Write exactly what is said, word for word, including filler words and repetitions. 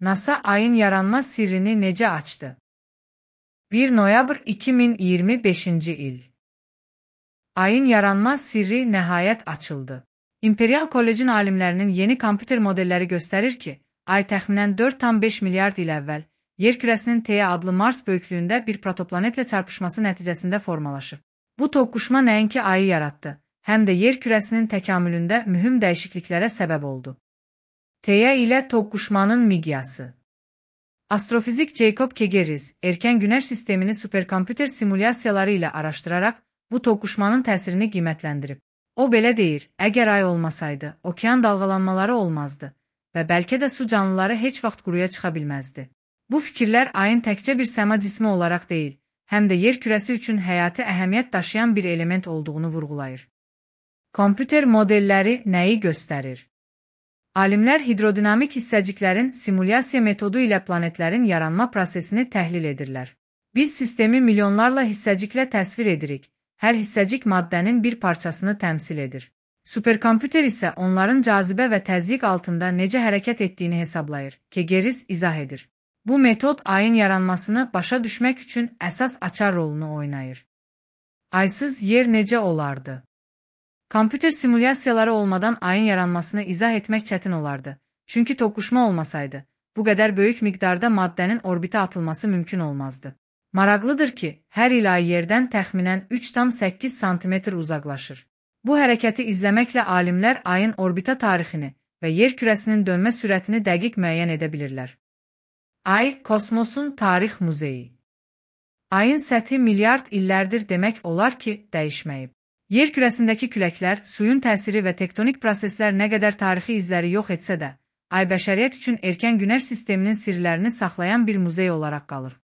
NASA ayın yaranma sirrini necə açdı? bir noyabr iki min iyirmi beşinci il. Ayın yaranma sirri nəhayət açıldı. İmperial Kollecin alimlərinin yeni kompüter modelləri göstərir ki, ay təxminən dörd tam beş milyard il əvvəl yer kürəsinin T adlı Mars böyüklüyündə bir protoplanetlə çarpışması nəticəsində formalaşıb. Bu toqquşma nəinki ayı yaratdı, həm də yer kürəsinin təkamülündə mühüm dəyişikliklərə səbəb oldu. T ilə toqquşmanın miqyası. Astrofizik Jacob Kegeris, erkən Günəş sistemini superkompüter simulyasiyaları ilə araşdıraraq bu toqquşmanın təsirini qiymətləndirib. O belə deyir, əgər ay olmasaydı, okean dalğalanmaları olmazdı və bəlkə də su canlıları heç vaxt quruya çıxa bilməzdi. Bu fikirlər ayın təkcə bir səma cismi olaraq deyil, həm də yer kürəsi üçün həyati əhəmiyyət daşıyan bir element olduğunu vurğulayır. Kompüter modelləri nəyi göstərir? Alimlər hidrodinamik hissəciklərin simulyasiya metodu ilə planetlərin yaranma prosesini təhlil edirlər. Biz sistemi milyonlarla hissəciklə təsvir edirik. Hər hissəcik maddənin bir parçasını təmsil edir. Superkompüter isə onların cazibə və təzyiq altında necə hərəkət etdiyini hesablayır, Kegeris izah edir. Bu metod ayın yaranmasını başa düşmək üçün əsas açar rolunu oynayır. Aysız yer necə olardı? Kompüter simulyasiyaları olmadan ayın yaranmasını izah etmək çətin olardı. Çünki toqquşma olmasaydı, bu qədər böyük miqdarda maddənin orbitə atılması mümkün olmazdı. Maraqlıdır ki, hər il ay yerdən təxminən üç tam səkkiz santimetr uzaqlaşır. Bu hərəkəti izləməklə alimlər ayın orbita tarixini və yer kürəsinin dönmə sürətini dəqiq müəyyən edə bilirlər. Ay, kosmosun tarix muzeyi. Ayın səthi milyard illərdir demək olar ki, dəyişməyib. Yer kürəsindəki küləklər, suyun təsiri və tektonik proseslər nə qədər tarixi izləri yox etsə də, ay bəşəriyyət üçün erkən Günəş sisteminin sirlərini saxlayan bir muzey olaraq qalır.